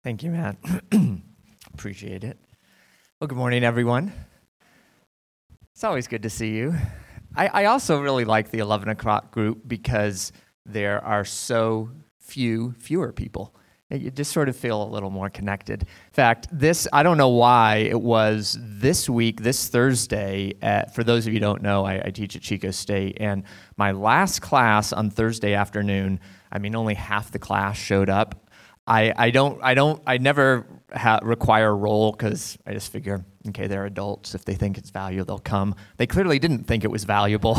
Thank you, Matt. Appreciate it. Well, good morning, everyone. It's always good to see you. I also really like the 11 o'clock group because there are so fewer people. You just sort of feel a little more connected. In fact, I don't know why it was this week, this Thursday, for those of you who don't know, I teach at Chico State, and my last class on Thursday afternoon, only half the class showed up. I never require a roll because I just figure, okay, they're adults. If they think it's valuable, they'll come. They clearly didn't think it was valuable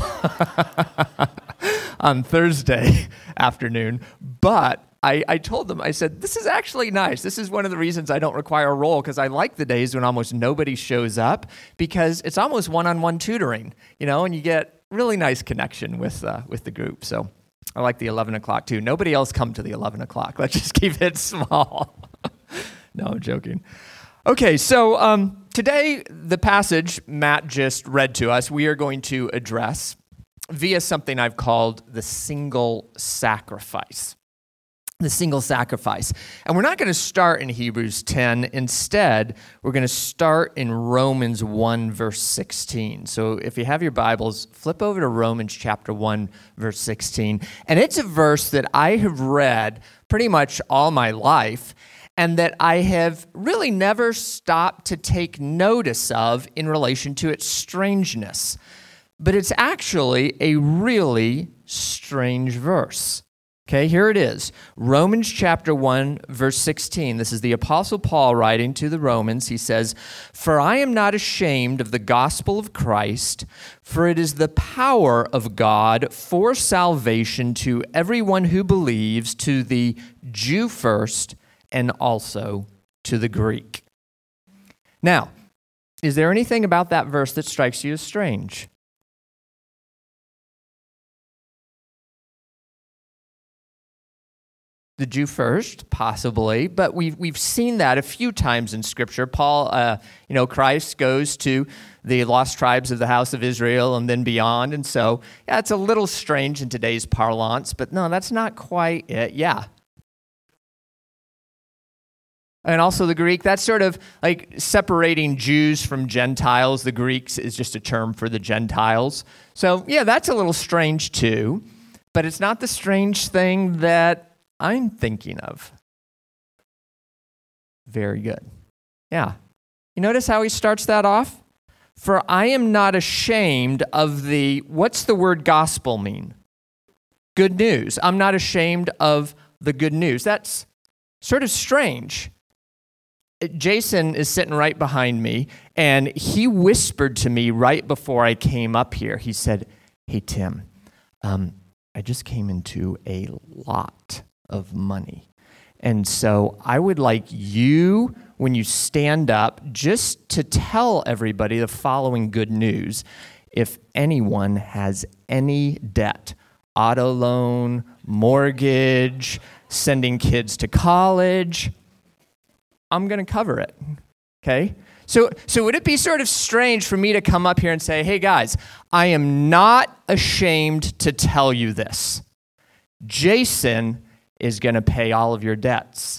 on Thursday afternoon, but I told them, I said, this is actually nice. This is one of the reasons I don't require a roll, because I like the days when almost nobody shows up, because it's almost one-on-one tutoring, and you get really nice connection with the group. So I like the 11 o'clock too. Nobody else come to the 11 o'clock. Let's just keep it small. No, I'm joking. Okay, so today, the passage Matt just read to us, we are going to address via something I've called the single sacrifice. The single sacrifice. And we're not going to start in Hebrews 10. Instead, we're going to start in Romans 1, verse 16. So if you have your Bibles, flip over to Romans chapter 1, verse 16. And it's a verse that I have read pretty much all my life, and that I have really never stopped to take notice of in relation to its strangeness. But it's actually a really strange verse. Okay, here it is. Romans chapter 1, verse 16. This is the Apostle Paul writing to the Romans. He says, "For I am not ashamed of the gospel of Christ, for it is the power of God for salvation to everyone who believes, to the Jew first, and also to the Greek." Now, is there anything about that verse that strikes you as strange? The Jew first, possibly, but we've seen that a few times in Scripture. Paul, Christ goes to the lost tribes of the house of Israel and then beyond, and so, yeah, it's a little strange in today's parlance, but no, that's not quite it. Yeah. And also the Greek, that's sort of like separating Jews from Gentiles. The Greeks is just a term for the Gentiles. So, yeah, that's a little strange too, but it's not the strange thing that I'm thinking of. Very good. Yeah. You notice how he starts that off? For I am not ashamed of what's the word gospel mean? Good news. I'm not ashamed of the good news. That's sort of strange. Jason is sitting right behind me, and he whispered to me right before I came up here. He said, "Hey, Tim, I just came into a lot of money. And so I would like you, when you stand up, just to tell everybody the following good news. If anyone has any debt, auto loan, mortgage, sending kids to college, I'm going to cover it." Okay? So would it be sort of strange for me to come up here and say, "Hey guys, I am not ashamed to tell you this. Jason is going to pay all of your debts"?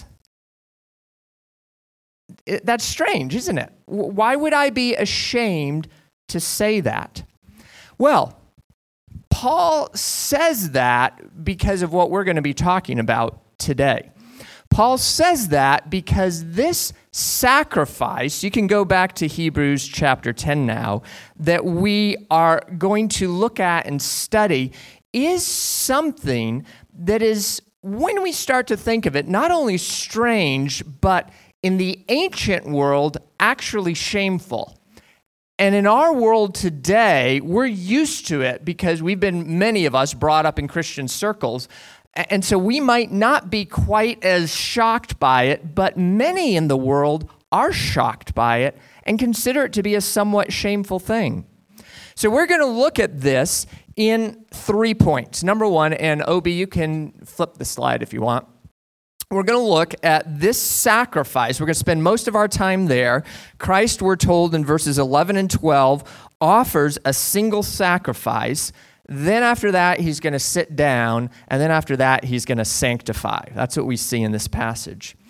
That's strange, isn't it? Why would I be ashamed to say that? Well, Paul says that because of what we're going to be talking about today. Paul says that because this sacrifice, you can go back to Hebrews chapter 10 now, that we are going to look at and study, is something that is, when we start to think of it, not only strange, but in the ancient world, actually shameful. And in our world today, we're used to it because many of us, brought up in Christian circles, and so we might not be quite as shocked by it, but many in the world are shocked by it and consider it to be a somewhat shameful thing. So we're going to look at this in 3 points. Number one, and Obi, you can flip the slide if you want. We're going to look at this sacrifice. We're going to spend most of our time there. Christ, we're told in verses 11 and 12, offers a single sacrifice. Then after that, he's going to sit down, and then after that, he's going to sanctify. That's what we see in this passage.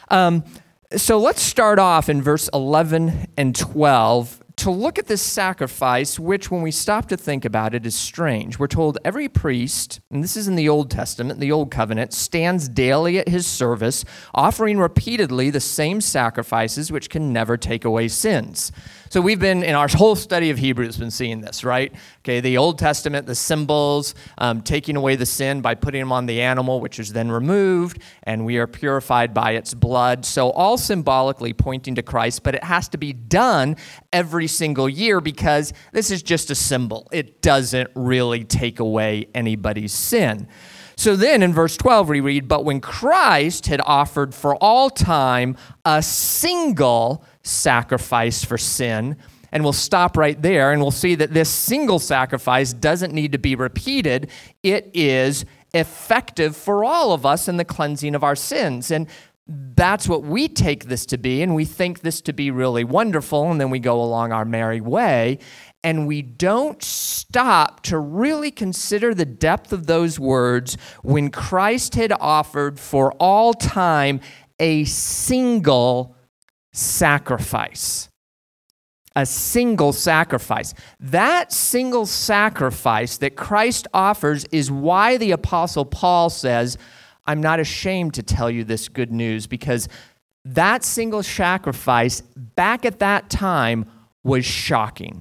So let's start off in verse 11 and 12 to look at this sacrifice, which when we stop to think about it is strange. We're told every priest, and this is in the Old Testament, the Old Covenant, stands daily at his service, offering repeatedly the same sacrifices which can never take away sins. So we've been, in our whole study of Hebrews, been seeing this, right? Okay, the Old Testament, the symbols, taking away the sin by putting them on the animal, which is then removed, and we are purified by its blood. So all symbolically pointing to Christ, but it has to be done every single year because this is just a symbol. It doesn't really take away anybody's sin. So then in verse 12 we read, "But when Christ had offered for all time a single sacrifice for sin," and we'll stop right there and we'll see that this single sacrifice doesn't need to be repeated. It is effective for all of us in the cleansing of our sins. And that's what we take this to be, and we think this to be really wonderful, and then we go along our merry way, and we don't stop to really consider the depth of those words when Christ had offered for all time a single sacrifice. A single sacrifice. That single sacrifice that Christ offers is why the Apostle Paul says, "I'm not ashamed to tell you this good news," because that single sacrifice back at that time was shocking.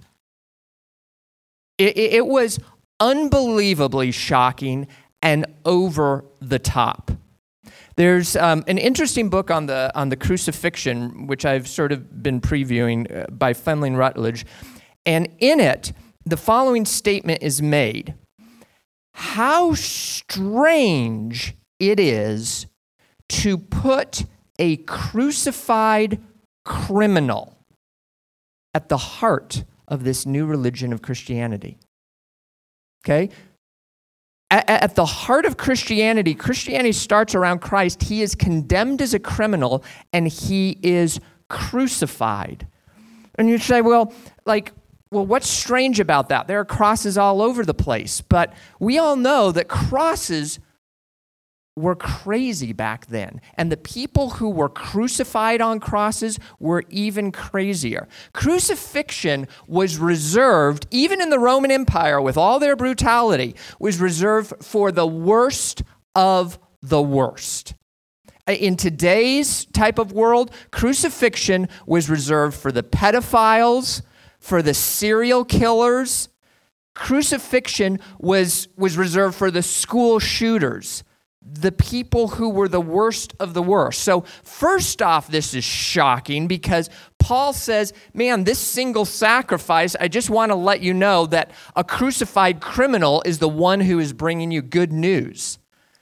It was unbelievably shocking and over the top. There's an interesting book on the crucifixion, which I've sort of been previewing by Fenling Rutledge, and in it, the following statement is made: "How strange it is to put a crucified criminal at the heart of this new religion of Christianity." Okay? At the heart of Christianity, Christianity starts around Christ. He is condemned as a criminal, and he is crucified. And you say, well, what's strange about that? There are crosses all over the place. But we all know that crosses were crazy back then. And the people who were crucified on crosses were even crazier. Crucifixion was reserved, even in the Roman Empire with all their brutality, was reserved for the worst of the worst. In today's type of world, crucifixion was reserved for the pedophiles, for the serial killers. Crucifixion was reserved for the school shooters, the people who were the worst of the worst. So first off, this is shocking because Paul says, man, this single sacrifice, I just want to let you know that a crucified criminal is the one who is bringing you good news.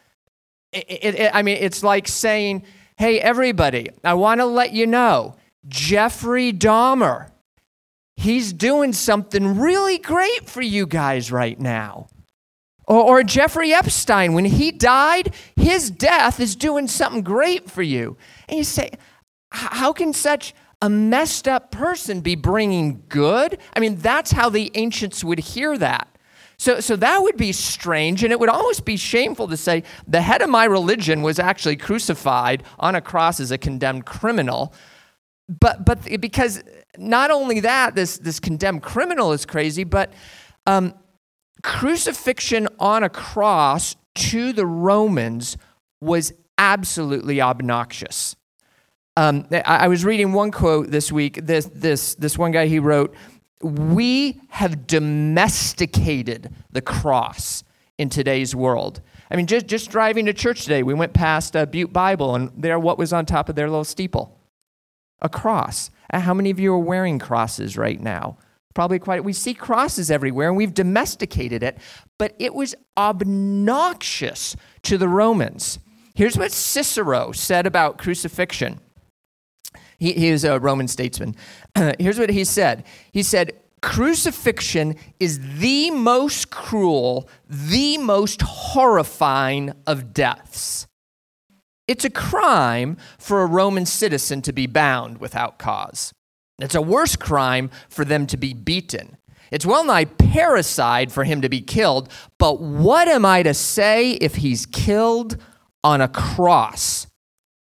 It's like saying, hey, everybody, I want to let you know, Jeffrey Dahmer, he's doing something really great for you guys right now. Or Jeffrey Epstein, when he died, his death is doing something great for you. And you say, how can such a messed up person be bringing good? I mean, that's how the ancients would hear that. So that would be strange, and it would almost be shameful to say the head of my religion was actually crucified on a cross as a condemned criminal. But because not only that, this condemned criminal is crazy, but crucifixion on a cross to the Romans was absolutely obnoxious. I was reading one quote this week. This one guy, he wrote, "We have domesticated the cross in today's world." I mean, just driving to church today, we went past Butte Bible, and there, what was on top of their little steeple? A cross. How many of you are wearing crosses right now? Probably quite. We see crosses everywhere, and we've domesticated it, but it was obnoxious to the Romans. Here's what Cicero said about crucifixion. He is a Roman statesman. Here's what he said. He said, "Crucifixion is the most cruel, the most horrifying of deaths. It's a crime for a Roman citizen to be bound without cause. It's a worse crime for them to be beaten. It's well nigh parricide for him to be killed, but what am I to say if he's killed on a cross?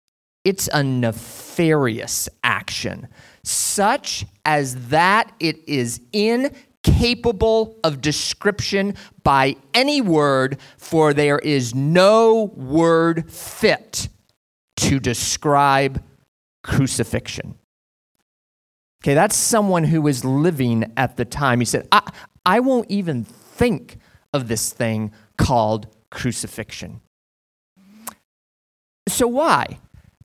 it's a nefarious action, such as that it is incapable of description by any word, for there is no word fit to describe crucifixion. Okay, that's someone who was living at the time. He said, I won't even think of this thing called crucifixion. So why?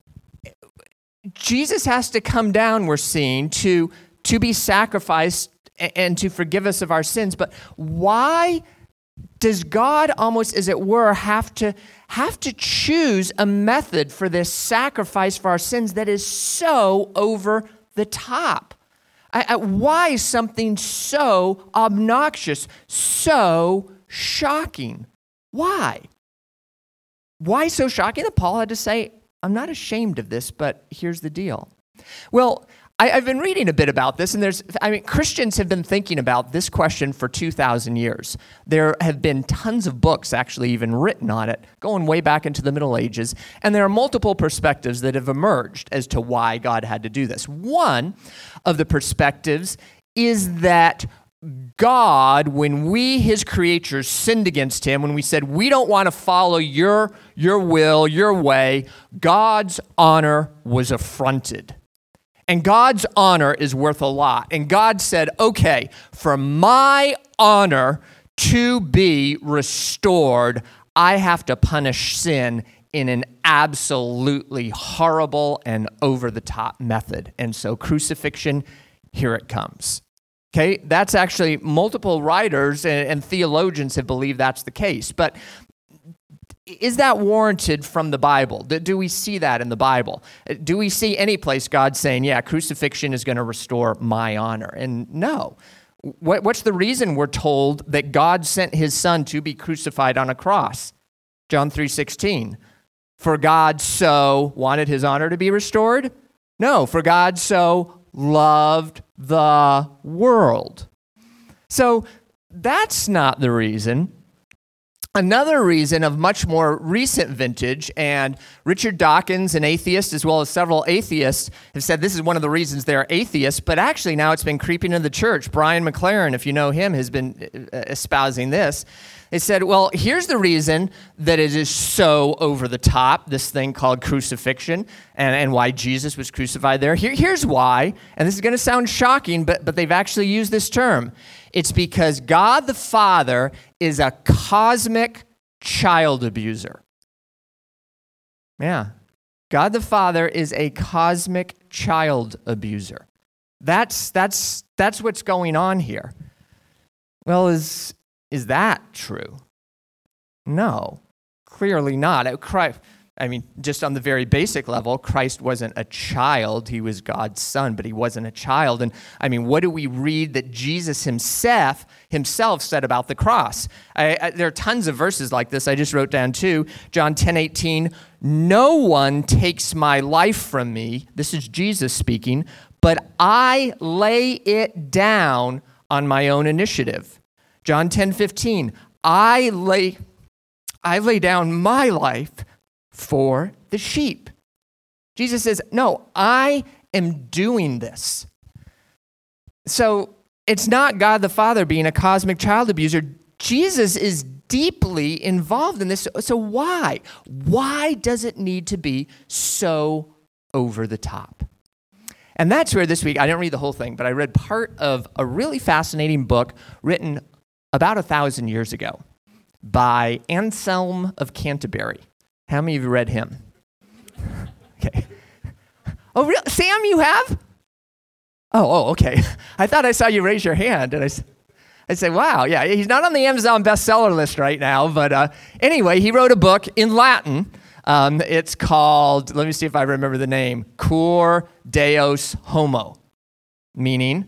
Jesus has to come down, we're seeing, to be sacrificed and to forgive us of our sins. But why does God almost, as it were, have to choose a method for this sacrifice for our sins that is so over the top? Why something so obnoxious, so shocking? Why? Why so shocking that Paul had to say, I'm not ashamed of this, but here's the deal. Well, I've been reading a bit about this, and Christians have been thinking about this question for 2,000 years. There have been tons of books actually even written on it, going way back into the Middle Ages, and there are multiple perspectives that have emerged as to why God had to do this. One of the perspectives is that God, when we, his creatures, sinned against him, when we said, we don't want to follow your will, your way, God's honor was affronted. And God's honor is worth a lot. And God said, okay, for my honor to be restored, I have to punish sin in an absolutely horrible and over-the-top method. And so crucifixion, here it comes. Okay, that's actually multiple writers and theologians have believed that's the case. But is that warranted from the Bible? Do we see that in the Bible? Do we see any place God saying, yeah, crucifixion is going to restore my honor? And no. What's the reason we're told that God sent his son to be crucified on a cross? John 3:16. For God so wanted his honor to be restored? No, for God so loved the world. So that's not the reason. Another reason of much more recent vintage, and Richard Dawkins, an atheist, as well as several atheists, have said this is one of the reasons they're atheists, but actually now it's been creeping into the church. Brian McLaren, if you know him, has been espousing this. They said, well, here's the reason that it is so over the top, this thing called crucifixion, and why Jesus was crucified there. Here's why, and this is going to sound shocking, but they've actually used this term. It's because God the Father is a cosmic child abuser. Yeah. God the Father is a cosmic child abuser. That's what's going on here. Well, is that true? No, clearly not. Just on the very basic level, Christ wasn't a child. He was God's son, but he wasn't a child. And what do we read that Jesus himself said about the cross? There are tons of verses like this. I just wrote down two. John 10:18, no one takes my life from me. This is Jesus speaking, but I lay it down on my own initiative. John 10:15, I lay down my life for the sheep. Jesus says, no, I am doing this. So it's not God the Father being a cosmic child abuser. Jesus is deeply involved in this. So why? Why does it need to be so over the top? And that's where this week, I didn't read the whole thing, but I read part of a really fascinating book written about 1,000 years ago by Anselm of Canterbury. How many of you read him? Okay. Oh, really? Sam, you have? Oh, okay. I thought I saw you raise your hand, and I said, wow, yeah, he's not on the Amazon bestseller list right now, but anyway, he wrote a book in Latin. It's called, let me see if I remember the name, Cur Deus Homo, meaning,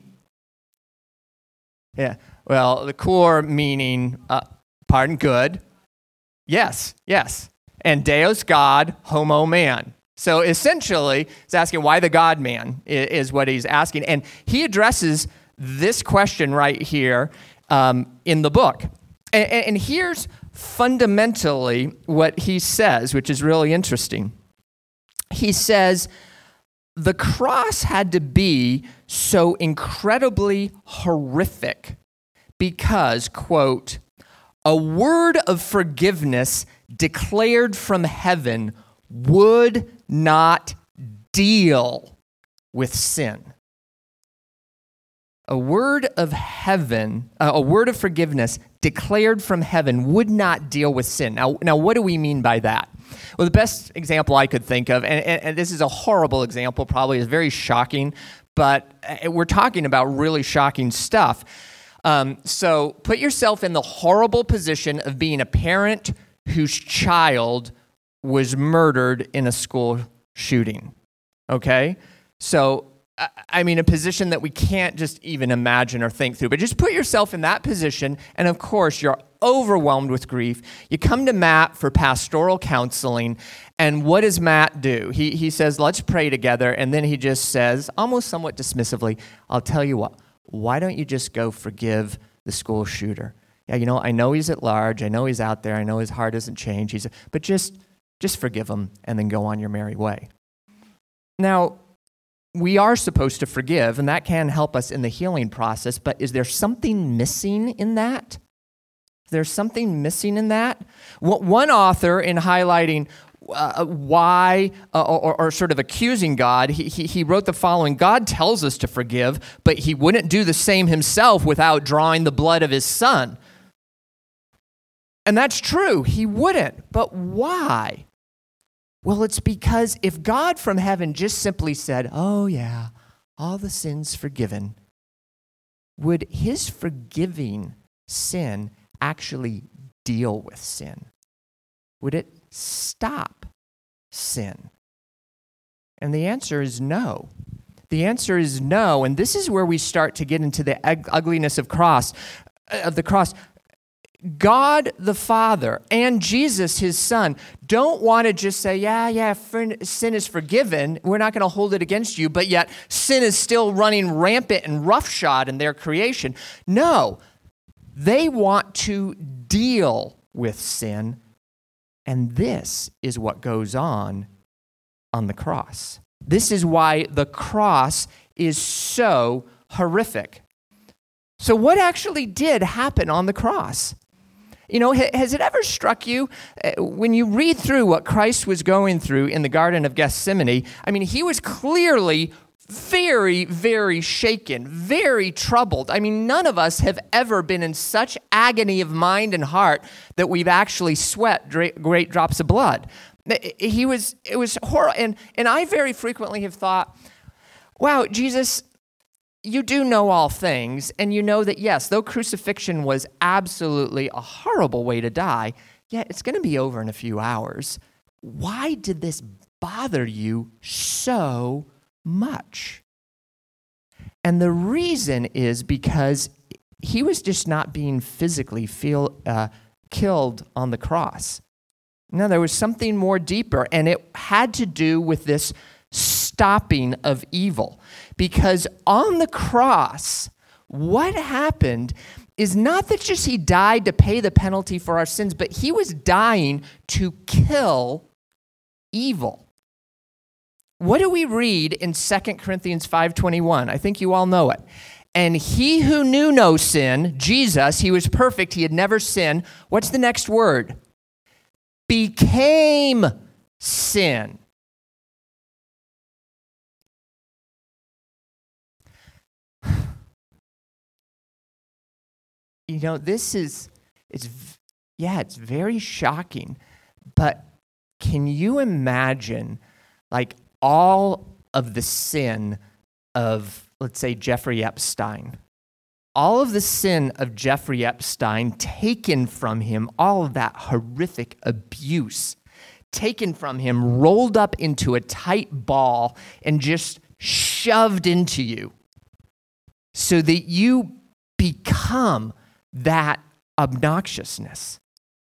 well, the cur meaning, good. Yes. And Deus, God, Homo, man. So essentially, he's asking why the God-man is what he's asking. And he addresses this question right here in the book. And here's fundamentally what he says, which is really interesting. he says, the cross had to be so incredibly horrific because, quote, a word of forgiveness declared from heaven would not deal with sin. A word of forgiveness declared from heaven would not deal with sin. Now, what do we mean by that? Well, the best example I could think of, and this is a horrible example, probably is very shocking, but we're talking about really shocking stuff. So put yourself in the horrible position of being a parent whose child was murdered in a school shooting, okay? So, I mean, a position that we can't just even imagine or think through, but just put yourself in that position, and of course, you're overwhelmed with grief. You come to Matt for pastoral counseling, and what does Matt do? He says, let's pray together, and then he just says, almost somewhat dismissively, I'll tell you what, why don't you just go forgive the school shooter? Yeah, you know, I know he's at large, I know he's out there, I know his heart doesn't change, but just forgive him and then go on your merry way. Now, we are supposed to forgive, and that can help us in the healing process, but is there something missing in that? There's something missing in that. One author, in highlighting why, or sort of accusing God, he wrote the following: God tells us to forgive, but he wouldn't do the same himself without drawing the blood of his son. And that's true, he wouldn't, but why? Well, it's because if God from heaven just simply said, oh yeah, all the sins forgiven, would his forgiving sin actually deal with sin? Would it stop sin? And the answer is no. The answer is no, and this is where we start to get into the ugliness of the cross. God the Father and Jesus, his Son, don't want to just say, yeah, sin is forgiven, we're not going to hold it against you, but yet sin is still running rampant and roughshod in their creation. No, they want to deal with sin, and this is what goes on the cross. This is why the cross is so horrific. So what actually did happen on the cross? You know, has it ever struck you when you read through what Christ was going through in the Garden of Gethsemane? I mean, he was clearly very, very shaken, very troubled. I mean, none of us have ever been in such agony of mind and heart that we've actually sweat great drops of blood. It was horrible. And I very frequently have thought, wow, Jesus, you do know all things, and you know that, yes, though crucifixion was absolutely a horrible way to die, yet it's going to be over in a few hours. Why did this bother you so much? And the reason is because he was just not being physically killed on the cross. No, there was something more deeper, and it had to do with this stopping of evil. Because on the cross, what happened is not that just he died to pay the penalty for our sins, but he was dying to kill evil. What do we read in 2 Corinthians 5:21? I think you all know it. And he who knew no sin, Jesus, he was perfect, he had never sinned. What's the next word? Became sin. You know, it's very shocking, but can you imagine, like, all of the sin of, let's say, Jeffrey Epstein? All of the sin of Jeffrey Epstein taken from him, all of that horrific abuse taken from him, rolled up into a tight ball and just shoved into you so that you become that obnoxiousness.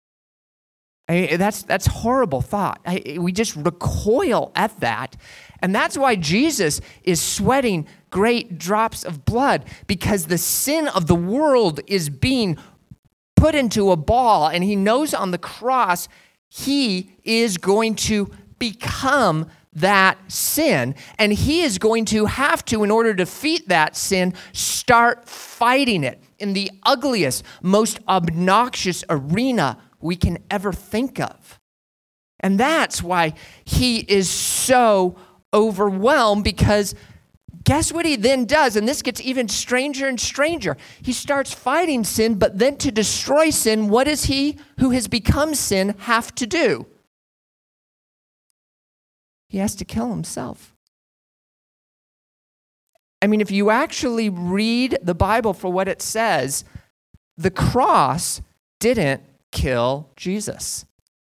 That's horrible thought. We just recoil at that. And that's why Jesus is sweating great drops of blood, because the sin of the world is being put into a ball, and he knows on the cross he is going to become that sin. And he is going to have to, in order to defeat that sin, start fighting it in the ugliest, most obnoxious arena we can ever think of. And that's why he is so overwhelmed, because guess what he then does? And this gets even stranger and stranger. He starts fighting sin, but then to destroy sin, what does he who has become sin have to do? He has to kill himself. I mean, if you actually read the Bible for what it says, the cross didn't kill Jesus.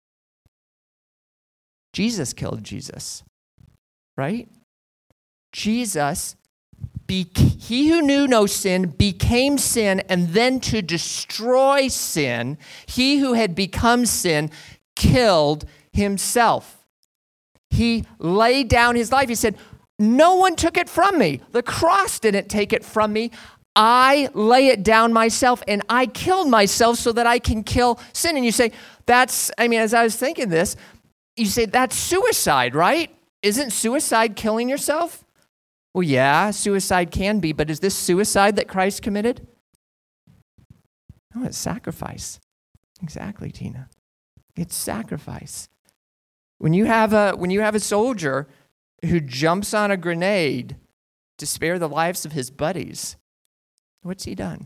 Jesus killed Jesus, right? Jesus, he who knew no sin, became sin, and then to destroy sin, he who had become sin killed himself. He laid down his life. He said, no one took it from me. The cross didn't take it from me. I lay it down myself, and I killed myself so that I can kill sin. And you say, as I was thinking this, you say, that's suicide, right? Isn't suicide killing yourself? Well, yeah, suicide can be, but is this suicide that Christ committed? No, it's sacrifice. Exactly, Tina. It's sacrifice. When you have a soldier who jumps on a grenade to spare the lives of his buddies, what's he done?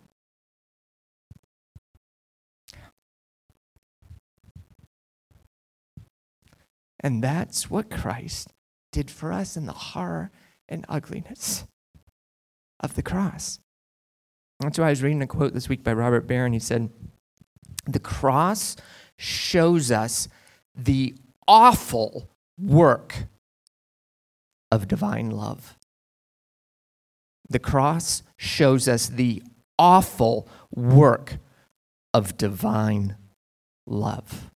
And that's what Christ did for us in the horror and ugliness of the cross. That's why I was reading a quote this week by Robert Barron. He said, the cross shows us the awful work of divine love. The cross shows us the awful work of divine love.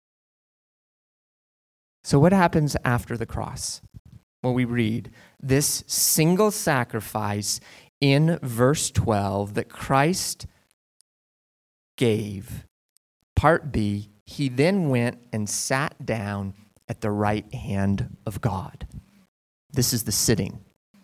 So what happens after the cross? Well, we read this single sacrifice in verse 12 that Christ gave. Part B, he then went and sat down at the right hand of God. This is the sitting.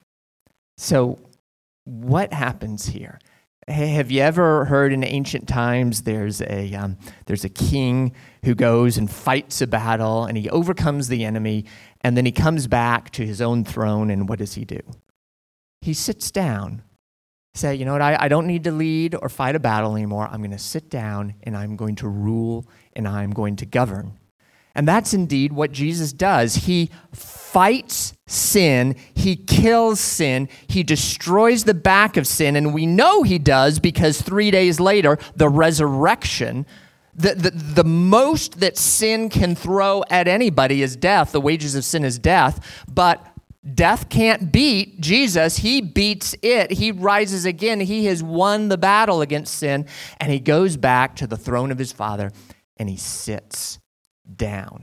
So what happens here? Hey, have you ever heard in ancient times there's a king who goes and fights a battle and he overcomes the enemy, and then he comes back to his own throne, and what does he do? He sits down. Say, you know what, I don't need to lead or fight a battle anymore. I'm going to sit down and I'm going to rule and I'm going to govern. And that's indeed what Jesus does. He fights sin, he kills sin, he destroys the back of sin, and we know he does because 3 days later, the resurrection, the most that sin can throw at anybody is death. The wages of sin is death, but death can't beat Jesus. He beats it. He rises again. He has won the battle against sin, and he goes back to the throne of his Father, and he sits down.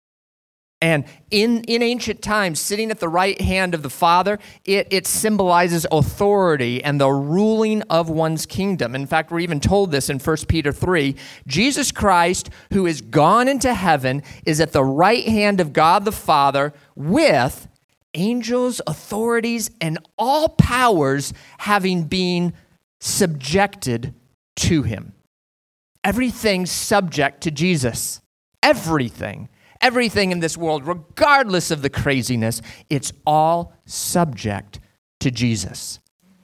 And in ancient times, sitting at the right hand of the Father, it symbolizes authority and the ruling of one's kingdom. In fact, we're even told this in 1 Peter 3. Jesus Christ, who is gone into heaven, is at the right hand of God the Father with angels, authorities, and all powers having been subjected to him. Everything's subject to Jesus. Everything in this world, regardless of the craziness, it's all subject to Jesus.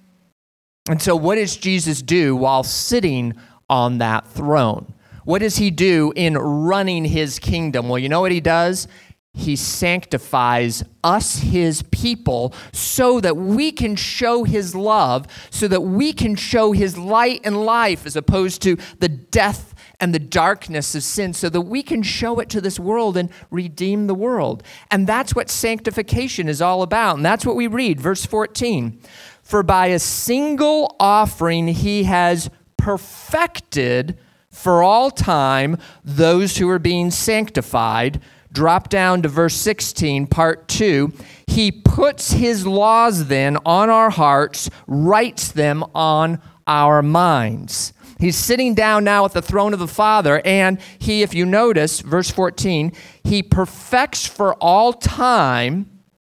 And so what does Jesus do while sitting on that throne? What does he do in running his kingdom? Well, you know what he does? He sanctifies us, his people, so that we can show his love, so that we can show his light and life as opposed to the death and the darkness of sin, so that we can show it to this world and redeem the world. And that's what sanctification is all about. And that's what we read, verse 14. For by a single offering he has perfected for all time those who are being sanctified. Drop down to verse 16, part 2. He puts his laws then on our hearts, writes them on our minds. He's sitting down now at the throne of the Father, and he, if you notice, verse 14, he perfects for all time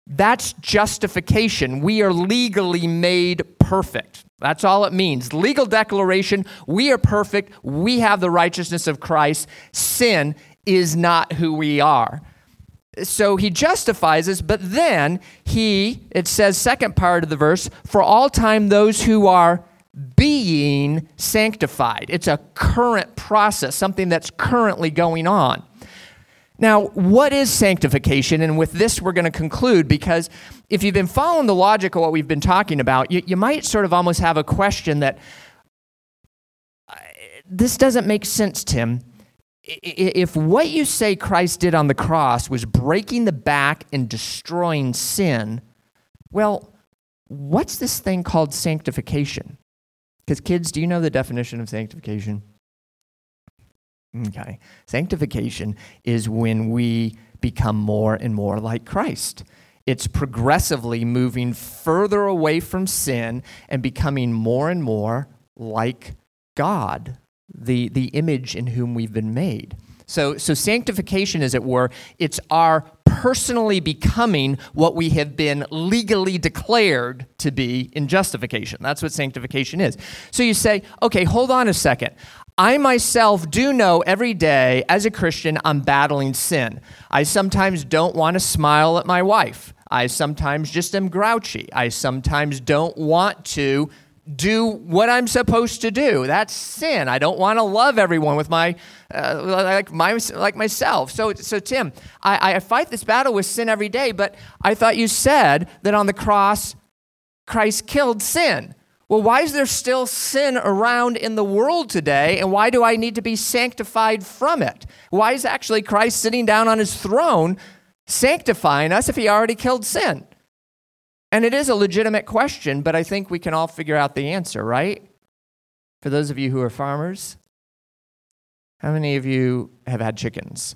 That's justification. We are legally made perfect. That's all it means. Legal declaration, we are perfect. We have the righteousness of Christ. Sin is not who we are. So he justifies us, but then it says, second part of the verse, for all time those who are being sanctified. It's a current process, something that's currently going on. Now, what is sanctification? And with this, we're going to conclude, because if you've been following the logic of what we've been talking about, you might sort of almost have a question that, this doesn't make sense, Tim. If what you say Christ did on the cross was breaking the back and destroying sin, well, what's this thing called sanctification? Because kids, do you know the definition of sanctification? Okay. Sanctification is when we become more and more like Christ. It's progressively moving further away from sin and becoming more and more like God, the image in whom we've been made. So sanctification, as it were, it's our personally becoming what we have been legally declared to be in justification. That's what sanctification is. So you say, okay, hold on a second. I myself do know every day as a Christian I'm battling sin. I sometimes don't want to smile at my wife. I sometimes just am grouchy. I sometimes don't want to do what I'm supposed to do. That's sin. I don't want to love everyone with like myself. So Tim, I fight this battle with sin every day, but I thought you said that on the cross, Christ killed sin. Well, why is there still sin around in the world today, and why do I need to be sanctified from it? Why is actually Christ sitting down on his throne sanctifying us if he already killed sin? And it is a legitimate question, but I think we can all figure out the answer, right? For those of you who are farmers, how many of you have had chickens?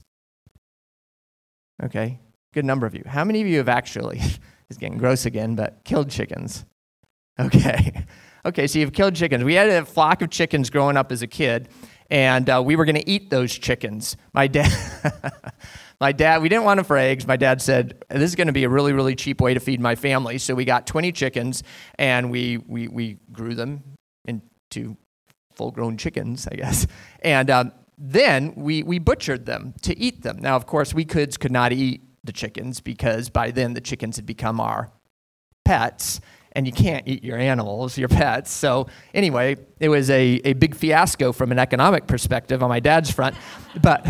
Okay, good number of you. How many of you have actually, it's getting gross again, but killed chickens? Okay, so you've killed chickens. We had a flock of chickens growing up as a kid, and we were going to eat those chickens. My dad, we didn't want them for eggs. My dad said, this is going to be a really, really cheap way to feed my family. So we got 20 chickens, and we grew them into full-grown chickens, I guess. And then we butchered them to eat them. Now, of course, we kids could not eat the chickens because by then the chickens had become our pets. And you can't eat your animals, your pets. So anyway, it was a big fiasco from an economic perspective on my dad's front. But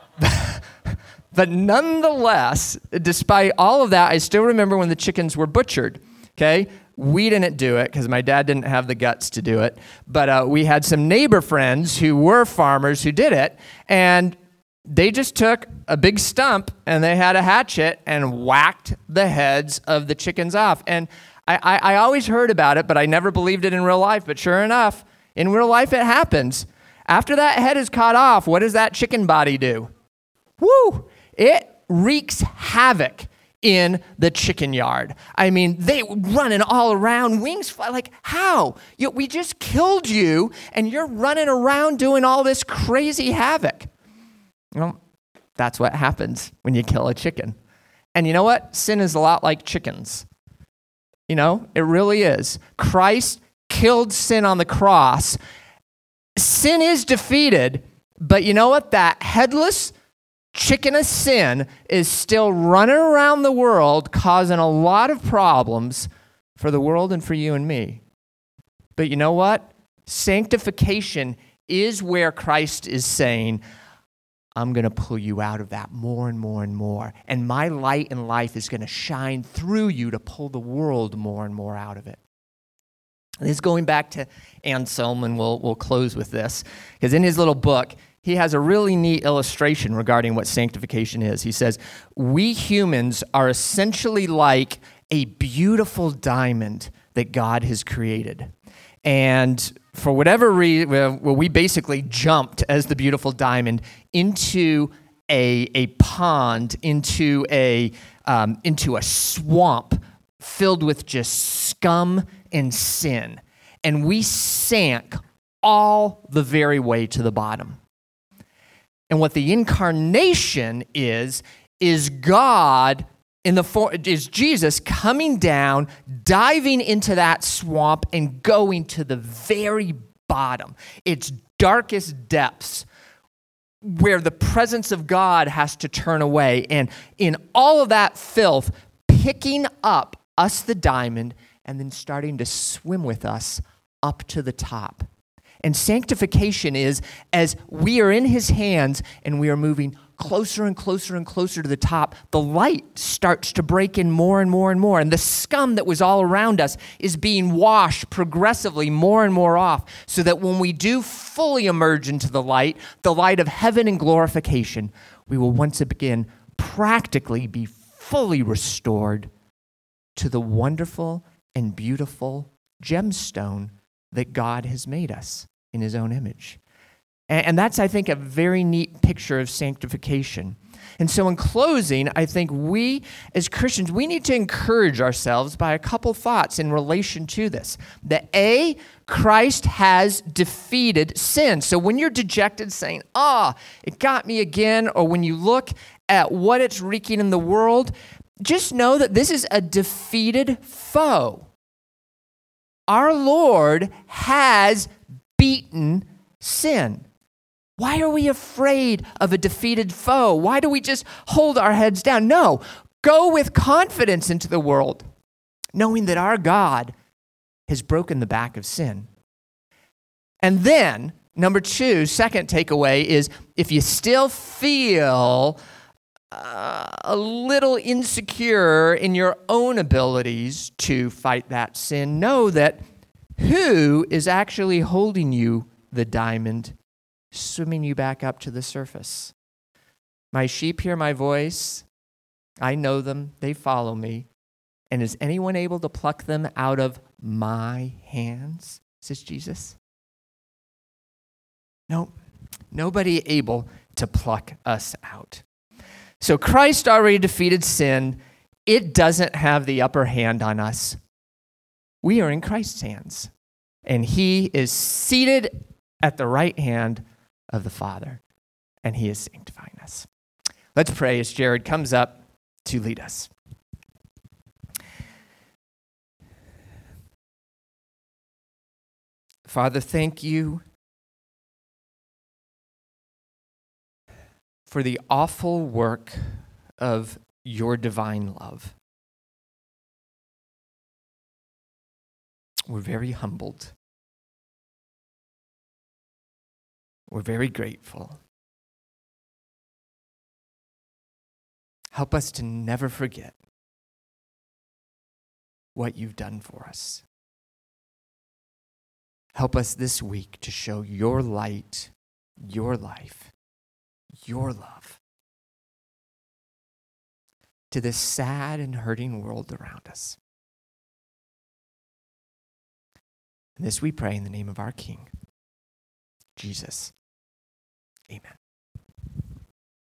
nonetheless, despite all of that, I still remember when the chickens were butchered, okay? We didn't do it because my dad didn't have the guts to do it. But we had some neighbor friends who were farmers who did it. And they just took a big stump and they had a hatchet and whacked the heads of the chickens off. And I always heard about it, but I never believed it in real life. But sure enough, in real life, it happens. After that head is cut off, what does that chicken body do? Woo! It wreaks havoc in the chicken yard. I mean, they running all around, wings fly. Like, how? We just killed you, and you're running around doing all this crazy havoc. Well, that's what happens when you kill a chicken. And you know what? Sin is a lot like chickens. You know, it really is. Christ killed sin on the cross. Sin is defeated, but you know what? That headless chicken of sin is still running around the world, causing a lot of problems for the world and for you and me. But you know what? Sanctification is where Christ is saying, I'm going to pull you out of that more and more and more. And my light in life is going to shine through you to pull the world more and more out of it. This is going back to Anselm, and we'll close with this. Because in his little book, he has a really neat illustration regarding what sanctification is. He says, we humans are essentially like a beautiful diamond that God has created. And for whatever reason, we basically jumped as the beautiful diamond into a pond, into a swamp filled with just scum and sin. And we sank all the very way to the bottom. And what the incarnation is God is Jesus coming down, diving into that swamp and going to the very bottom, its darkest depths, where the presence of God has to turn away. And in all of that filth, picking up us, the diamond, and then starting to swim with us up to the top. And sanctification is as we are in his hands and we are moving closer and closer and closer to the top, the light starts to break in more and more and more. And the scum that was all around us is being washed progressively more and more off, so that when we do fully emerge into the light of heaven and glorification, we will once again practically be fully restored to the wonderful and beautiful gemstone that God has made us in his own image. And that's, I think, a very neat picture of sanctification. And so in closing, I think we, as Christians, we need to encourage ourselves by a couple thoughts in relation to this. That A, Christ has defeated sin. So when you're dejected saying, it got me again, or when you look at what it's wreaking in the world, just know that this is a defeated foe. Our Lord has beaten sin. Why are we afraid of a defeated foe? Why do we just hold our heads down? No, go with confidence into the world, knowing that our God has broken the back of sin. And then, number two, second takeaway is, if you still feel a little insecure in your own abilities to fight that sin, know that who is actually holding you, the diamond, swimming you back up to the surface. My sheep hear my voice. I know them. They follow me. And is anyone able to pluck them out of my hands, says Jesus? No, nobody able to pluck us out. So Christ already defeated sin. It doesn't have the upper hand on us. We are in Christ's hands, and he is seated at the right hand of the Father, and he is sanctifying us. Let's pray as Jared comes up to lead us. Father, thank you for the awful work of your divine love. We're very humbled. We're very grateful. Help us to never forget what you've done for us. Help us this week to show your light, your life, your love to this sad and hurting world around us. And this we pray in the name of our King, Jesus. Amen.